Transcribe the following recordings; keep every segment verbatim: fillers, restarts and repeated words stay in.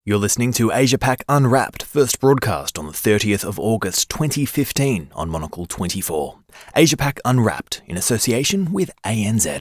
You're listening to Asia Pac Unwrapped, first broadcast on the thirtieth of August twenty fifteen on Monocle twenty-four. Asia Pac Unwrapped in association with A N Z.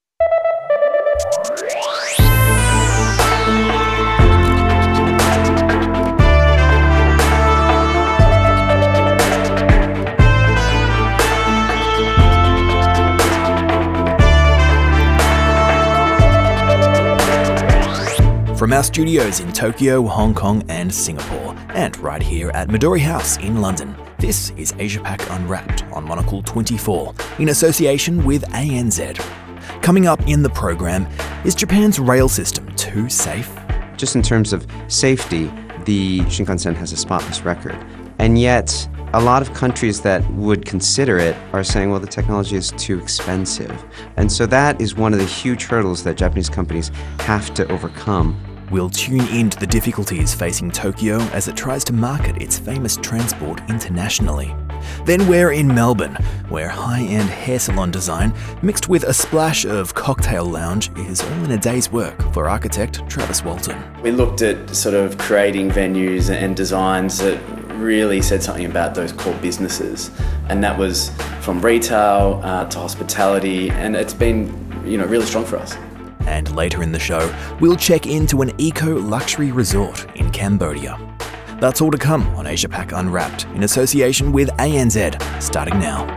From our studios in Tokyo, Hong Kong and Singapore, and right here at Midori House in London, this is Asia Pac Unwrapped on Monocle twenty-four in association with A N Z. Coming up in the program, is Japan's rail system too safe? Just in terms of safety, the Shinkansen has a spotless record. And yet, a lot of countries that would consider it are saying, well, the technology is too expensive. And so that is one of the huge hurdles that Japanese companies have to overcome. We'll tune into the difficulties facing Tokyo as it tries to market its famous transport internationally. Then we're in Melbourne, where high-end hair salon design mixed with a splash of cocktail lounge is all in a day's work for architect Travis Walton. We looked at sort of creating venues and designs that really said something about those core businesses, and that was from retail uh, to hospitality, and it's been, you know, really strong for us. And later in the show, we'll check into an eco-luxury resort in Cambodia. That's all to come on Asia Pac Unwrapped in association with A N Z, starting now.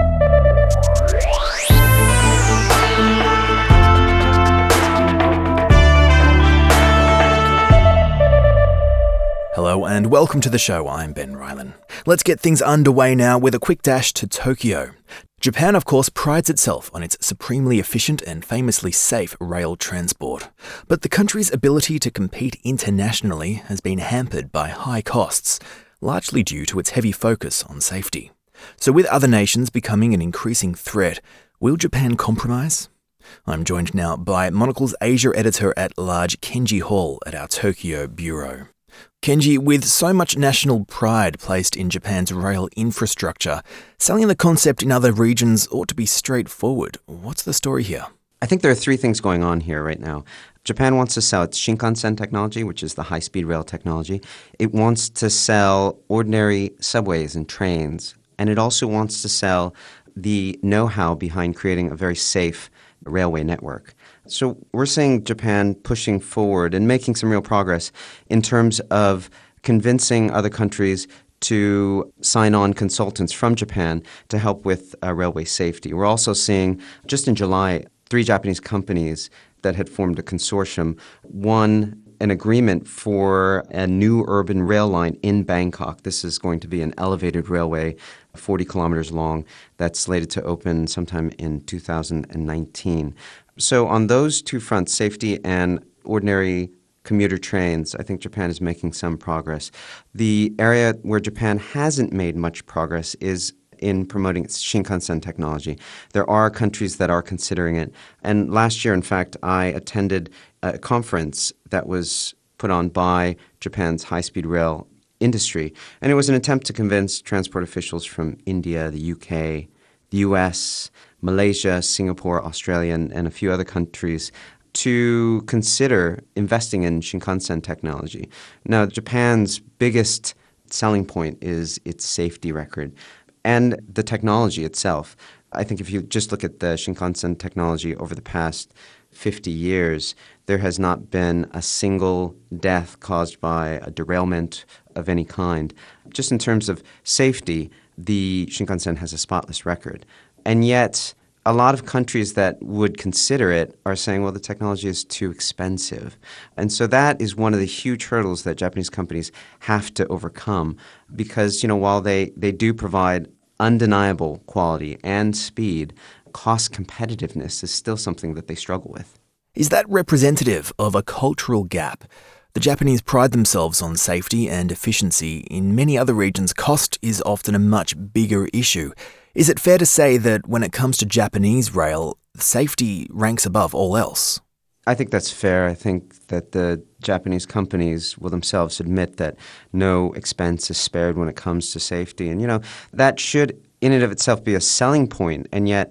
Hello and welcome to the show. I'm Ben Rylan. Let's get things underway now with a quick dash to Tokyo. Japan, of course, prides itself on its supremely efficient and famously safe rail transport. But the country's ability to compete internationally has been hampered by high costs, largely due to its heavy focus on safety. So with other nations becoming an increasing threat, will Japan compromise? I'm joined now by Monocle's Asia editor-at-large Kenji Hall at our Tokyo bureau. Kenji, with so much national pride placed in Japan's rail infrastructure, selling the concept in other regions ought to be straightforward. What's the story here? I think there are three things going on here right now. Japan wants to sell its Shinkansen technology, which is the high-speed rail technology. It wants to sell ordinary subways and trains, and it also wants to sell the know-how behind creating a very safe railway network. So we're seeing Japan pushing forward and making some real progress in terms of convincing other countries to sign on consultants from Japan to help with uh, railway safety. We're also seeing, just in July, three Japanese companies that had formed a consortium won an agreement for a new urban rail line in Bangkok. This is going to be an elevated railway, forty kilometers long, that's slated to open sometime in two thousand nineteen. So on those two fronts, safety and ordinary commuter trains, I think Japan is making some progress. The area where Japan hasn't made much progress is in promoting its Shinkansen technology. There are countries that are considering it. And last year, in fact, I attended a conference that was put on by Japan's high-speed rail industry. And it was an attempt to convince transport officials from India, the U K, the U S, Malaysia, Singapore, Australia, and, and a few other countries to consider investing in Shinkansen technology. Now, Japan's biggest selling point is its safety record and the technology itself. I think if you just look at the Shinkansen technology over the past fifty years, there has not been a single death caused by a derailment of any kind. Just in terms of safety, the Shinkansen has a spotless record. And yet, a lot of countries that would consider it are saying, well, the technology is too expensive. And so that is one of the huge hurdles that Japanese companies have to overcome because, you know, while they, they do provide undeniable quality and speed, cost competitiveness is still something that they struggle with. Is that representative of a cultural gap? The Japanese pride themselves on safety and efficiency. In many other regions, cost is often a much bigger issue. Is it fair to say that when it comes to Japanese rail, safety ranks above all else? I think that's fair. I think that the Japanese companies will themselves admit that no expense is spared when it comes to safety. And, you know, that should in and of itself be a selling point. And yet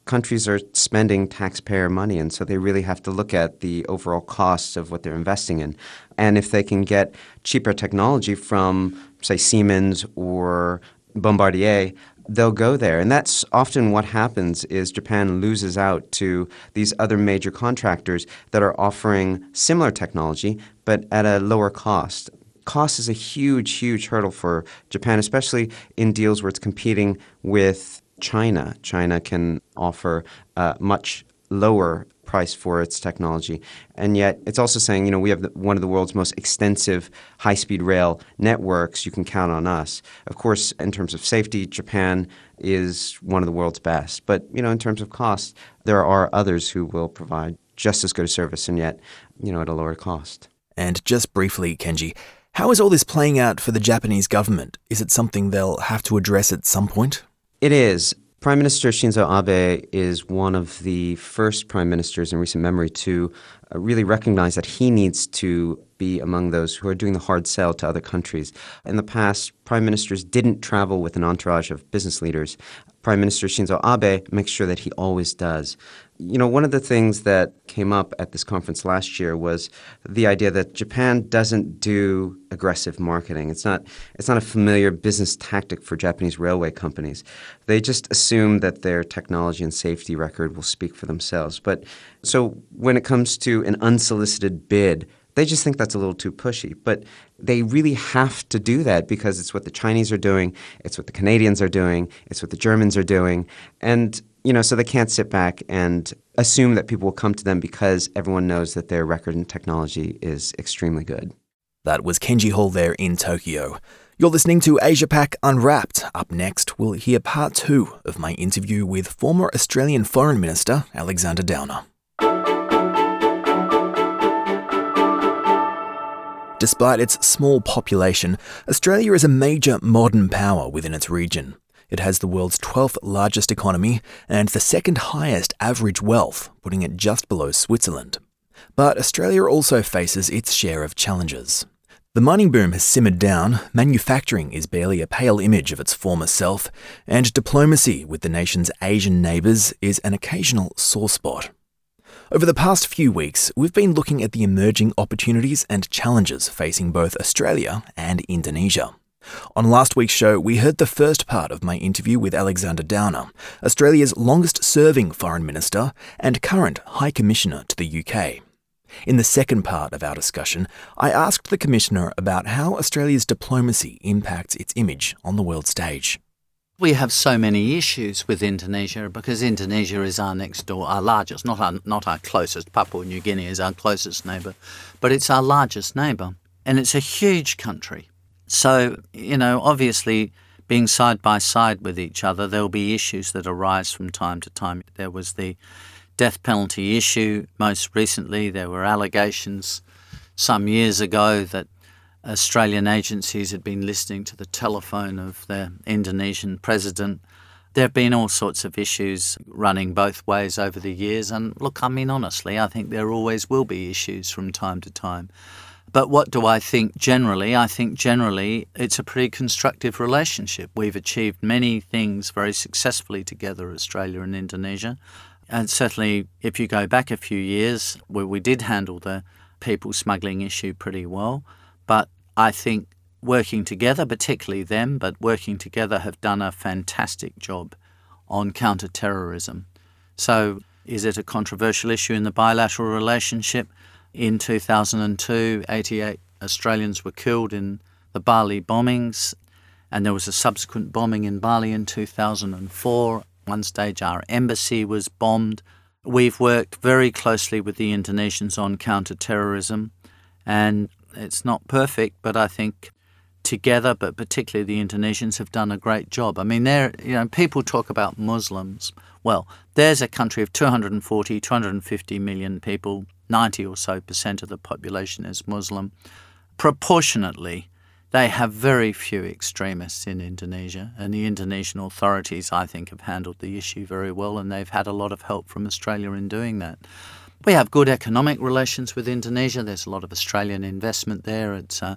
countries are spending taxpayer money, and so they really have to look at the overall costs of what they're investing in. And if they can get cheaper technology from, say, Siemens or Bombardier, they'll go there. And that's often what happens is Japan loses out to these other major contractors that are offering similar technology, but at a lower cost. Cost is a huge, huge hurdle for Japan, especially in deals where it's competing with China. China can offer a much lower price for its technology. And yet it's also saying, you know, we have the, one of the world's most extensive high-speed rail networks. You can count on us. Of course, in terms of safety, Japan is one of the world's best. But, you know, in terms of cost, there are others who will provide just as good a service and yet, you know, at a lower cost. And just briefly, Kenji, how is all this playing out for the Japanese government? Is it something they'll have to address at some point? It is. Prime Minister Shinzo Abe is one of the first prime ministers in recent memory to uh, really recognize that he needs to be among those who are doing the hard sell to other countries. In the past, prime ministers didn't travel with an entourage of business leaders. Prime Minister Shinzo Abe makes sure that he always does. You know, one of the things that came up at this conference last year was the idea that Japan doesn't do aggressive marketing. It's not it's not a familiar business tactic for Japanese railway companies. They just assume that their technology and safety record will speak for themselves. But so when it comes to an unsolicited bid, they just think that's a little too pushy. But they really have to do that because it's what the Chinese are doing, it's what the Canadians are doing, it's what the Germans are doing. And, you know, so they can't sit back and assume that people will come to them because everyone knows that their record in technology is extremely good. That was Kenji Hall there in Tokyo. You're listening to Asia Pac Unwrapped. Up next, we'll hear part two of my interview with former Australian Foreign Minister Alexander Downer. Despite its small population, Australia is a major modern power within its region. It has the world's twelfth largest economy and the second highest average wealth, putting it just below Switzerland. But Australia also faces its share of challenges. The mining boom has simmered down, manufacturing is barely a pale image of its former self, and diplomacy with the nation's Asian neighbours is an occasional sore spot. Over the past few weeks, we've been looking at the emerging opportunities and challenges facing both Australia and Indonesia. On last week's show, we heard the first part of my interview with Alexander Downer, Australia's longest-serving foreign minister and current High Commissioner to the U K. In the second part of our discussion, I asked the Commissioner about how Australia's diplomacy impacts its image on the world stage. We have so many issues with Indonesia because Indonesia is our next door, our largest, not our, not our closest. Papua New Guinea is our closest neighbour, but it's our largest neighbour. And it's a huge country. So, you know, obviously being side by side with each other, there'll be issues that arise from time to time. There was the death penalty issue. Most recently, there were allegations some years ago that Australian agencies had been listening to the telephone of the Indonesian president. There have been all sorts of issues running both ways over the years. And look, I mean, honestly, I think there always will be issues from time to time. But what do I think generally? I think generally it's a pretty constructive relationship. We've achieved many things very successfully together, Australia and Indonesia. And certainly if you go back a few years, where we did handle the people smuggling issue pretty well. But I think working together, particularly them, but working together have done a fantastic job on counter-terrorism. So is it a controversial issue in the bilateral relationship? In two thousand two, eighty-eight Australians were killed in the Bali bombings, and there was a subsequent bombing in Bali in two thousand four. One stage our embassy was bombed. We've worked very closely with the Indonesians on counter-terrorism, and it's not perfect, but I think together, but particularly the Indonesians have done a great job. I mean, there, you know, people talk about Muslims. Well, there's a country of two hundred forty, two hundred fifty million people, ninety or so percent of the population is Muslim. Proportionately, they have very few extremists in Indonesia, and the Indonesian authorities, I think, have handled the issue very well, and they've had a lot of help from Australia in doing that. We have good economic relations with Indonesia. There's a lot of Australian investment there. It's uh,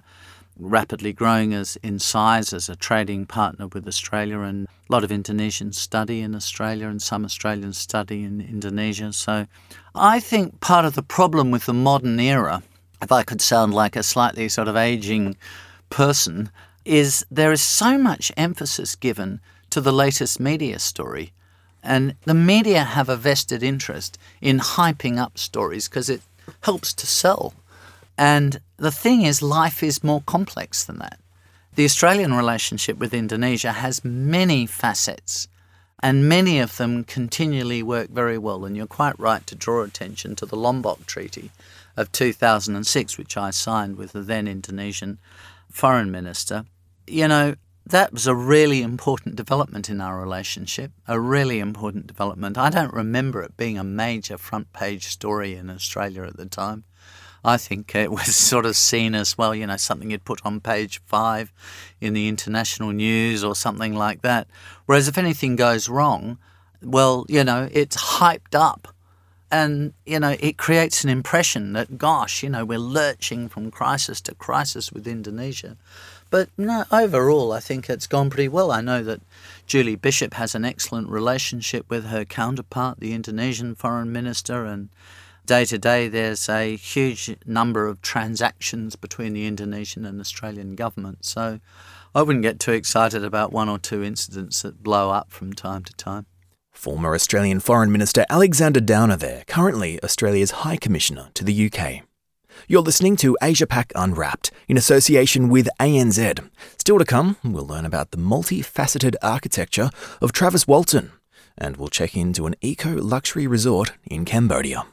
rapidly growing as in size as a trading partner with Australia, and a lot of Indonesians study in Australia and some Australians study in Indonesia. So I think part of the problem with the modern era, if I could sound like a slightly sort of aging person, is there is so much emphasis given to the latest media story. And the media have a vested interest in hyping up stories because it helps to sell. And the thing is, life is more complex than that. The Australian relationship with Indonesia has many facets, and many of them continually work very well. And you're quite right to draw attention to the Lombok Treaty of two thousand six, which I signed with the then Indonesian foreign minister. You know, that was a really important development in our relationship, a really important development. I don't remember it being a major front-page story in Australia at the time. I think it was sort of seen as, well, you know, something you'd put on page five in the international news or something like that. Whereas if anything goes wrong, well, you know, it's hyped up. And, you know, it creates an impression that, gosh, you know, we're lurching from crisis to crisis with Indonesia. But no, overall, I think it's gone pretty well. I know that Julie Bishop has an excellent relationship with her counterpart, the Indonesian foreign minister, and day to day there's a huge number of transactions between the Indonesian and Australian government. So I wouldn't get too excited about one or two incidents that blow up from time to time. Former Australian Foreign Minister Alexander Downer there, currently Australia's High Commissioner to the U K. You're listening to Asia Pac Unwrapped in association with A N Z. Still to come, we'll learn about the multifaceted architecture of Travis Walton, and we'll check into an eco-luxury resort in Cambodia.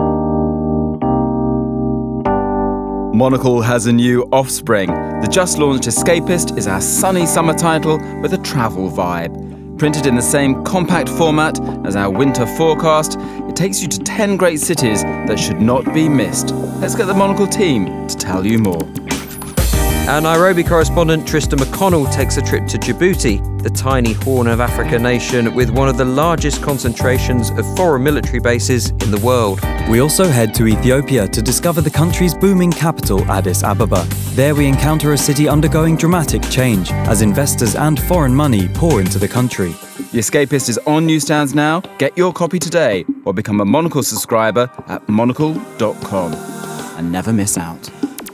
Monocle has a new offspring. The just-launched Escapist is our sunny summer title with a travel vibe. Printed in the same compact format as our winter forecast, it takes you to ten great cities that should not be missed. Let's get the Monocle team to tell you more. Our Nairobi correspondent Tristan McConnell takes a trip to Djibouti, the tiny Horn of Africa nation with one of the largest concentrations of foreign military bases in the world. We also head to Ethiopia to discover the country's booming capital, Addis Ababa. There we encounter a city undergoing dramatic change as investors and foreign money pour into the country. The Escapist is on newsstands now. Get your copy today or become a Monocle subscriber at monocle dot com. And never miss out.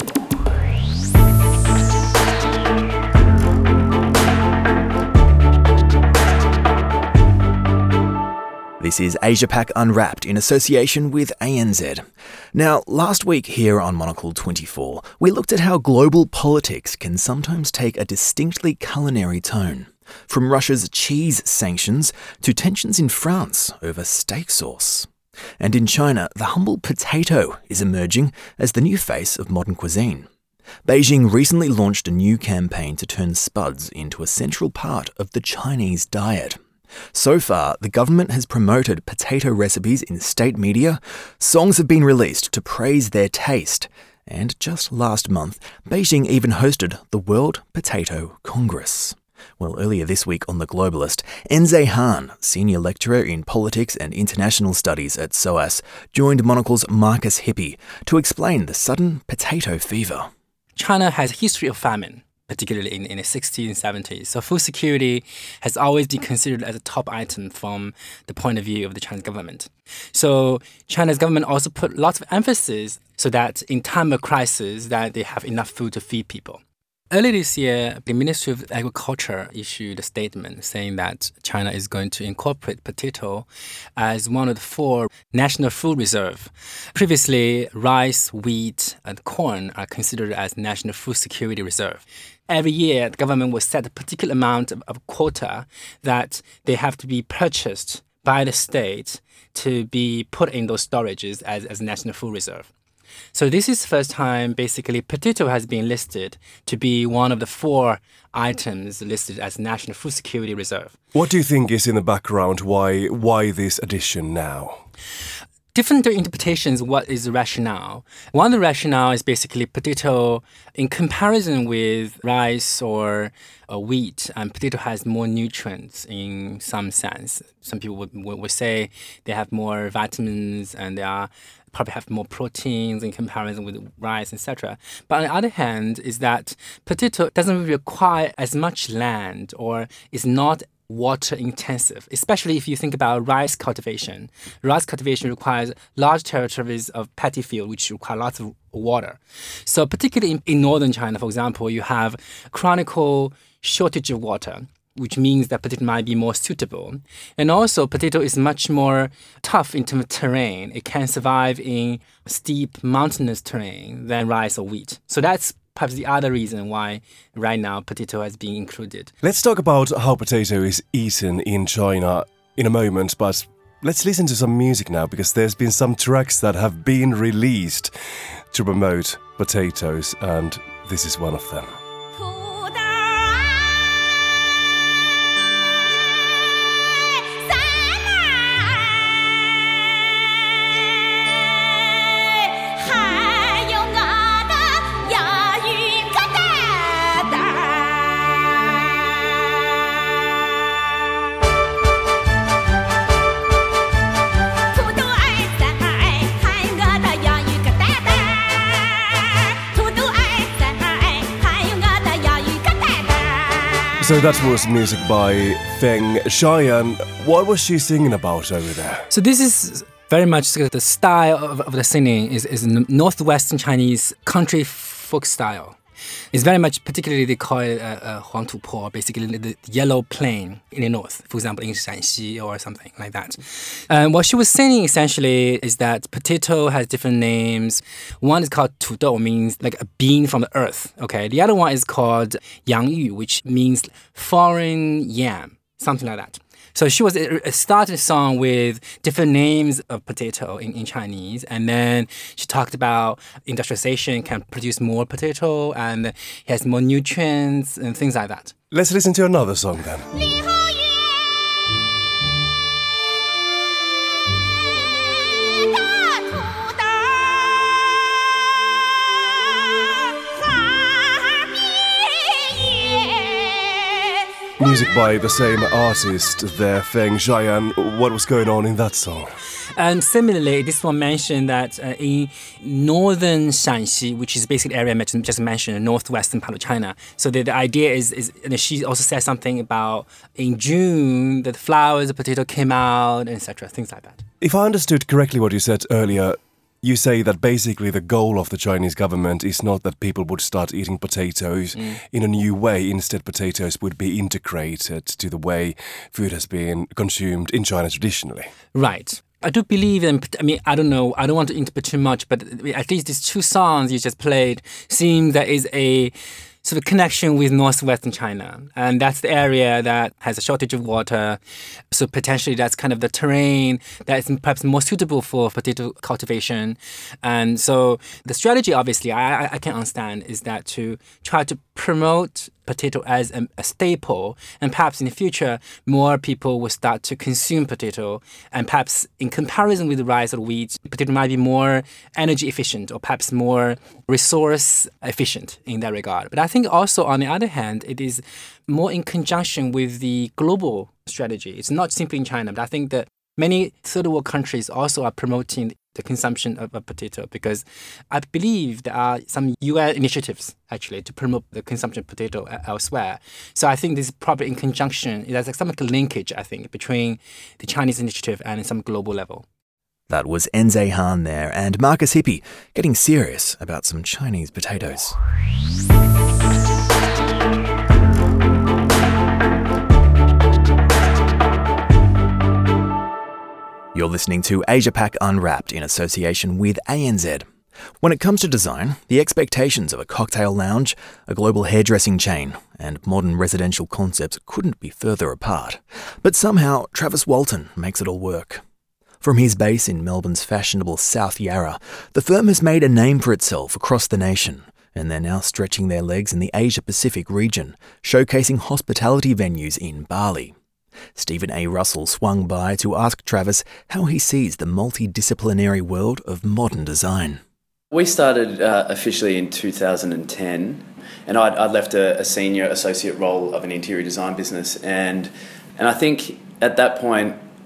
This is Asia Pac Unwrapped in association with A N Z. Now, last week here on Monocle twenty-four, we looked at how global politics can sometimes take a distinctly culinary tone. From Russia's cheese sanctions to tensions in France over steak sauce. And in China, the humble potato is emerging as the new face of modern cuisine. Beijing recently launched a new campaign to turn spuds into a central part of the Chinese diet. So far, the government has promoted potato recipes in state media, songs have been released to praise their taste, and just last month, Beijing even hosted the World Potato Congress. Well, earlier this week on The Globalist, Enze Han, senior lecturer in politics and international studies at S O A S, joined Monocle's Marcus Hippie to explain the sudden potato fever. China has a history of famine, particularly in, in the sixties and seventies. So food security has always been considered as a top item from the point of view of the Chinese government. So China's government also put lots of emphasis so that in time of crisis that they have enough food to feed people. Earlier this year, the Ministry of Agriculture issued a statement saying that China is going to incorporate potato as one of the four national food reserves. Previously, rice, wheat, and corn are considered as national food security reserve. Every year, the government will set a particular amount of, of quota that they have to be purchased by the state to be put in those storages as, as a national food reserve. So this is the first time, basically, potato has been listed to be one of the four items listed as National Food Security Reserve. What do you think is in the background? Why, why this addition now? Different interpretations, what is the rationale? One of the rationale is basically potato, in comparison with rice or uh, wheat, and potato has more nutrients in some sense. Some people would, would, would say they have more vitamins and they are probably have more proteins in comparison with rice, et cetera. But on the other hand, is that potato doesn't really require as much land or is not water intensive, especially if you think about rice cultivation. Rice cultivation requires large territories of paddy field, which require lots of water. So particularly in, in northern China, for example, you have chronic shortage of water, which means that potato might be more suitable. And also, potato is much more tough in terms of terrain. It can survive in steep mountainous terrain than rice or wheat. So that's perhaps the other reason why right now potato has been included. Let's talk about how potato is eaten in China in a moment, but let's listen to some music now, because there's been some tracks that have been released to promote potatoes, and this is one of them. So that was music by Feng Xiaoyan. What was she singing about over there? So this is very much the style of, of the singing is, is northwestern Chinese country folk style. It's very much, particularly they call it uh, uh, Huang Tu Po, basically the yellow plain in the north, for example, in Shanxi or something like that. And what she was saying essentially is that potato has different names. One is called Tu Dou, means like a bean from the earth. Okay. The other one is called Yang Yu, which means foreign yam, something like that. So she was uh, started a song with different names of potato in, in Chinese, and then she talked about industrialization can produce more potato and it has more nutrients and things like that. Let's listen to another song then. Music by the same artist there, Feng Xiaoyan. What was going on in that song? And similarly, this one mentioned that uh, in northern Shanxi, which is basically the area I just mentioned, the northwestern part of China. So the, the idea is, is and she also said something about in June, that the flowers of potato came out, et cetera, things like that. If I understood correctly what you said earlier, you say that basically the goal of the Chinese government is not that people would start eating potatoes mm. in a new way. Instead, potatoes would be integrated to the way food has been consumed in China traditionally. Right. I do believe in, I mean, I don't know, I don't want to interpret too much, but at least these two songs you just played seem there is a sort of connection with northwestern China. And that's the area that has a shortage of water. So potentially that's kind of the terrain that is perhaps more suitable for potato cultivation. And so the strategy, obviously, I, I can understand, is that to try to promote potato as a, a staple, and perhaps in the future more people will start to consume potato, and perhaps in comparison with rice or wheat, potato might be more energy efficient or perhaps more resource efficient in that regard. But I think also on the other hand, it is more in conjunction with the global strategy. It's not simply in China, but I think that many third world countries also are promoting the consumption of, of potato, because I believe there are some U N initiatives actually to promote the consumption of potato elsewhere. So I think this is probably in conjunction. There's like some like a linkage, I think, between the Chinese initiative and some global level. That was Enze Han there, and Marcus Hippie getting serious about some Chinese potatoes. You're listening to Asia Pac Unwrapped in association with A N Z. When it comes to design, the expectations of a cocktail lounge, a global hairdressing chain, and modern residential concepts couldn't be further apart. But somehow, Travis Walton makes it all work. From his base in Melbourne's fashionable South Yarra, the firm has made a name for itself across the nation, and they're now stretching their legs in the Asia-Pacific region, showcasing hospitality venues in Bali. Stephen A. Russell swung by to ask Travis how he sees the multidisciplinary world of modern design. We started uh, officially in two thousand ten, and I'd, I'd left a, a senior associate role of an interior design business, and and I think at that point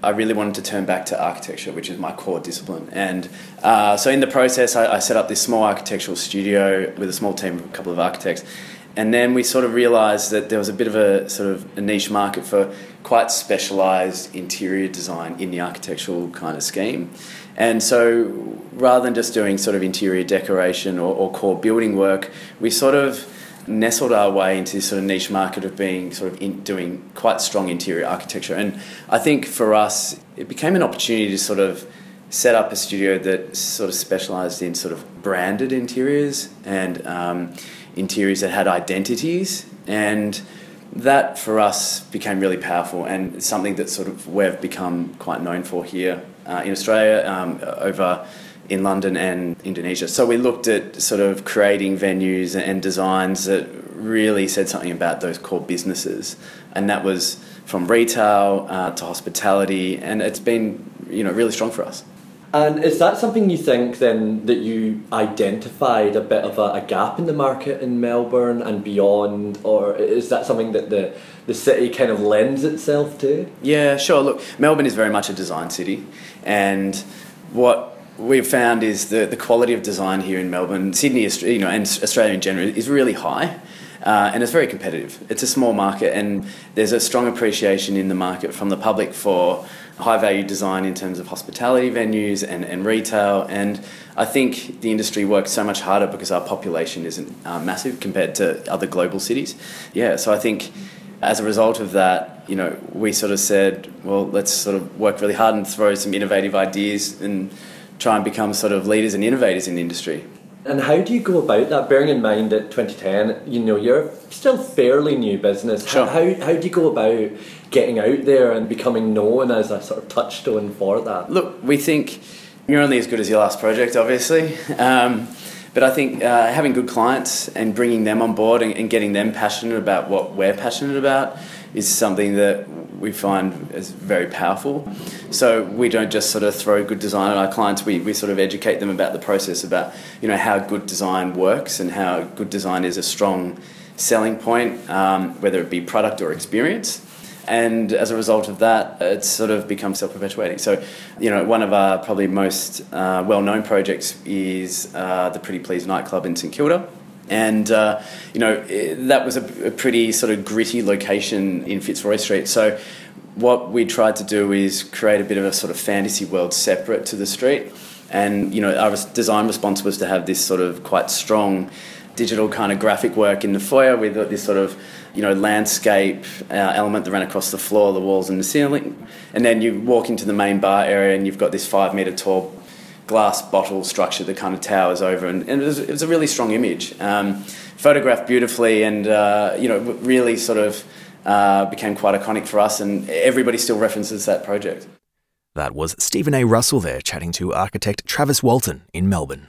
I really wanted to turn back to architecture, which is my core discipline. And uh, so in the process, I, I set up this small architectural studio with a small team of a couple of architects. And then we sort of realised that there was a bit of a sort of a niche market for quite specialised interior design in the architectural kind of scheme. And so rather than just doing sort of interior decoration or, or core building work, we sort of nestled our way into this sort of niche market of being sort of in, doing quite strong interior architecture. And I think for us, it became an opportunity to sort of set up a studio that sort of specialised in sort of branded interiors and um, interiors that had identities. And that for us became really powerful and something that sort of we've become quite known for here uh, in Australia, um, over in London and Indonesia. So we looked at sort of creating venues and designs that really said something about those core businesses. And that was from retail uh, to hospitality, and it's been, you know, really strong for us. And is that something you think then that you identified a bit of a, a gap in the market in Melbourne and beyond, or is that something that the, the city kind of lends itself to? Yeah, sure. Look, Melbourne is very much a design city, and what we've found is the, the quality of design here in Melbourne, Sydney, you know, and Australia in general is really high, uh, and it's very competitive. It's a small market, and there's a strong appreciation in the market from the public for high-value design in terms of hospitality venues and, and retail. And I think the industry works so much harder because our population isn't uh, massive compared to other global cities. Yeah, so I think as a result of that, you know, we sort of said, well, let's sort of work really hard and throw some innovative ideas and try and become sort of leaders and innovators in the industry. And how do you go about that, bearing in mind that twenty ten, you know, you're still fairly new business. Sure. How, how, how do you go about getting out there and becoming known as a sort of touchstone for that? Look, we think you're only as good as your last project, obviously. Um, but I think uh, having good clients and bringing them on board and, and getting them passionate about what we're passionate about is something that we find is very powerful. So we don't just sort of throw good design at our clients, we, we sort of educate them about the process, about, you know, how good design works and how good design is a strong selling point, um, whether it be product or experience. And as a result of that, it's sort of become self-perpetuating. So, you know, one of our probably most uh, well-known projects is uh, the Pretty Please nightclub in St Kilda. And, uh, you know, it, that was a, a pretty sort of gritty location in Fitzroy Street. So what we tried to do is create a bit of a sort of fantasy world separate to the street. And, you know, our design response was to have this sort of quite strong digital kind of graphic work in the foyer with this sort of, you know, landscape uh, element that ran across the floor, the walls and the ceiling. And then you walk into the main bar area and you've got this five metre tall glass bottle structure that kind of towers over, and, and it, was, it was a really strong image, um, photographed beautifully, and uh, you know, really sort of uh, became quite iconic for us, and everybody still references that project. That was Stephen A. Russell there chatting to architect Travis Walton in Melbourne.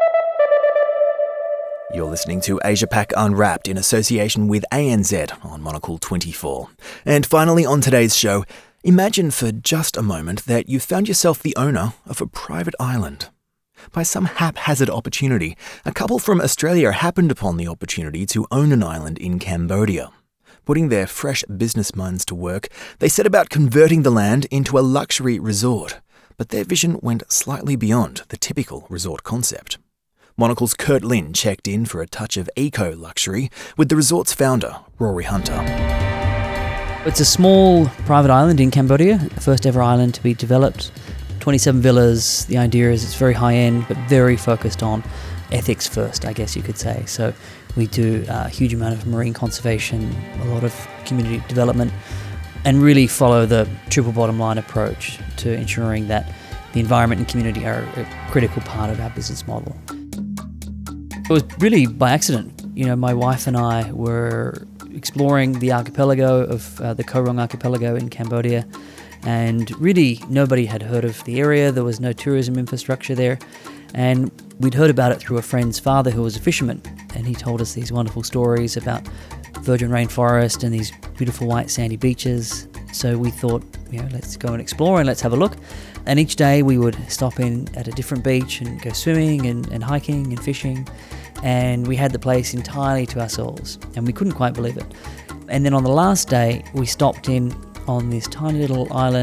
You're listening to Asia Pac Unwrapped in association with A N Z on Monocle twenty-four. And finally on today's show, imagine for just a moment that you found yourself the owner of a private island. By some haphazard opportunity, a couple from Australia happened upon the opportunity to own an island in Cambodia. Putting their fresh business minds to work, they set about converting the land into a luxury resort. But their vision went slightly beyond the typical resort concept. Monocle's Kurt Lin checked in for a touch of eco-luxury with the resort's founder, Rory Hunter. It's a small private island in Cambodia, the first ever island to be developed. twenty-seven villas. The idea is it's very high-end, but very focused on ethics first, I guess you could say. So we do a huge amount of marine conservation, a lot of community development, and really follow the triple bottom line approach to ensuring that the environment and community are a critical part of our business model. It was really by accident. You know, my wife and I were exploring the archipelago of uh, the Koh Rong archipelago in Cambodia, and really nobody had heard of the area. There was no tourism infrastructure there, and we'd heard about it through a friend's father who was a fisherman, and he told us these wonderful stories about virgin rainforest and these beautiful white sandy beaches. So we thought, you know, let's go and explore and let's have a look. And each day we would stop in at a different beach and go swimming and, and hiking and fishing. And we had the place entirely to ourselves, and we couldn't quite believe it. And then on the last day, we stopped in on this tiny little island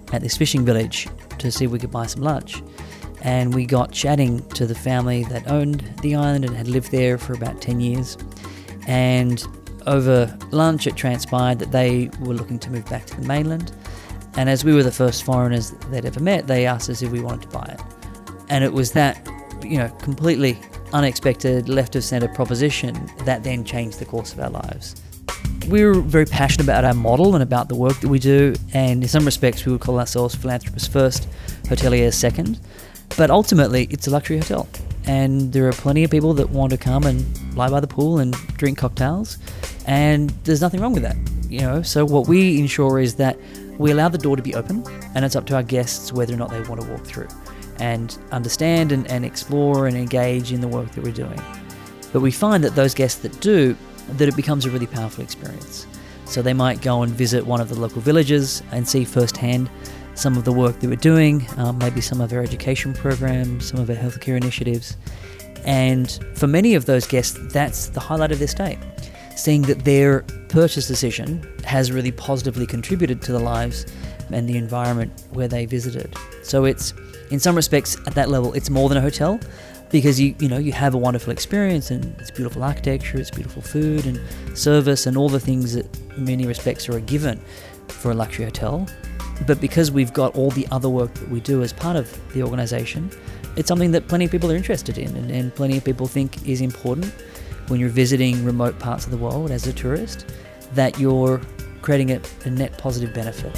at this fishing village to see if we could buy some lunch. And we got chatting to the family that owned the island and had lived there for about ten years. And over lunch, it transpired that they were looking to move back to the mainland. And as we were the first foreigners they'd ever met, they asked us if we wanted to buy it. And it was that, you know, completely unexpected, left-of-centre proposition that then changed the course of our lives. We were very passionate about our model and about the work that we do, and in some respects we would call ourselves philanthropists first, hoteliers second. But ultimately, it's a luxury hotel, and there are plenty of people that want to come and lie by the pool and drink cocktails, and there's nothing wrong with that, you know. So what we ensure is that we allow the door to be open, and it's up to our guests whether or not they want to walk through and understand and, and explore and engage in the work that we're doing. But we find that those guests that do, that it becomes a really powerful experience. So they might go and visit one of the local villages and see firsthand some of the work that we're doing, um, maybe some of our education programs, some of our healthcare initiatives. And for many of those guests, that's the highlight of their stay. Seeing that their purchase decision has really positively contributed to the lives and the environment where they visited. So it's, in some respects, at that level, it's more than a hotel, because you you know you have a wonderful experience, and it's beautiful architecture, it's beautiful food and service and all the things that in many respects are a given for a luxury hotel. But because we've got all the other work that we do as part of the organisation, it's something that plenty of people are interested in, and, and plenty of people think is important when you're visiting remote parts of the world as a tourist, that you're creating a, a net positive benefit.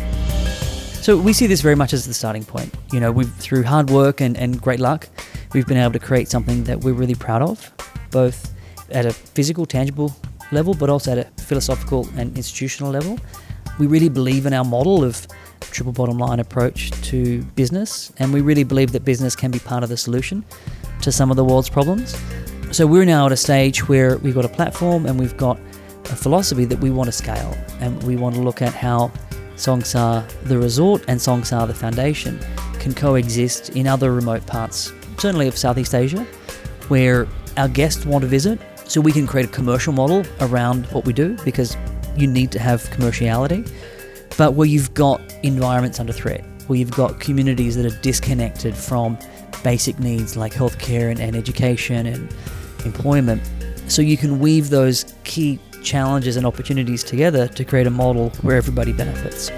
So we see this very much as the starting point. You know, we've through hard work and, and great luck, we've been able to create something that we're really proud of, both at a physical, tangible level, but also at a philosophical and institutional level. We really believe in our model of triple bottom line approach to business, and we really believe that business can be part of the solution to some of the world's problems. So we're now at a stage where we've got a platform and we've got a philosophy that we want to scale, and we want to look at how Songsa the resort and Songsa the foundation can coexist in other remote parts, certainly of Southeast Asia, where our guests want to visit, so we can create a commercial model around what we do, because you need to have commerciality, but where you've got environments under threat, where you've got communities that are disconnected from basic needs like healthcare and, and education and employment. So you can weave those key challenges and opportunities together to create a model where everybody benefits.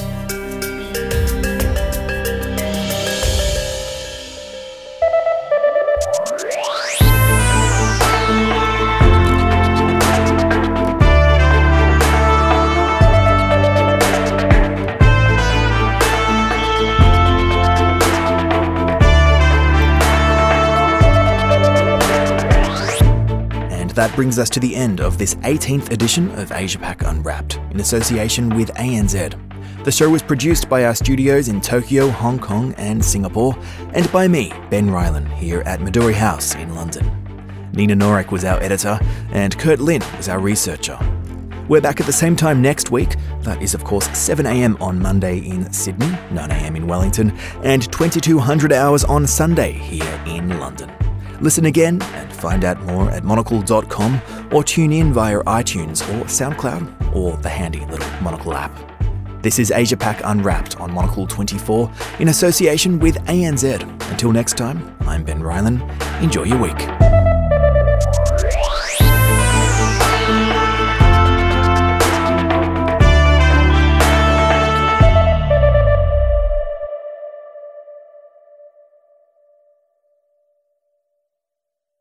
That brings us to the end of this eighteenth edition of Asia Pac Unwrapped, in association with A N Z. The show was produced by our studios in Tokyo, Hong Kong and Singapore, and by me, Ben Ryland, here at Midori House in London. Nina Norek was our editor, and Kurt Lin was our researcher. We're back at the same time next week. That is, of course, seven a.m. on Monday in Sydney, nine a.m. in Wellington, and twenty-two hundred hours on Sunday here in London. Listen again and find out more at monocle dot com, or tune in via iTunes or SoundCloud or the handy little Monocle app. This is Asia Pac Unwrapped on Monocle twenty-four in association with A N Z. Until next time, I'm Ben Ryland. Enjoy your week.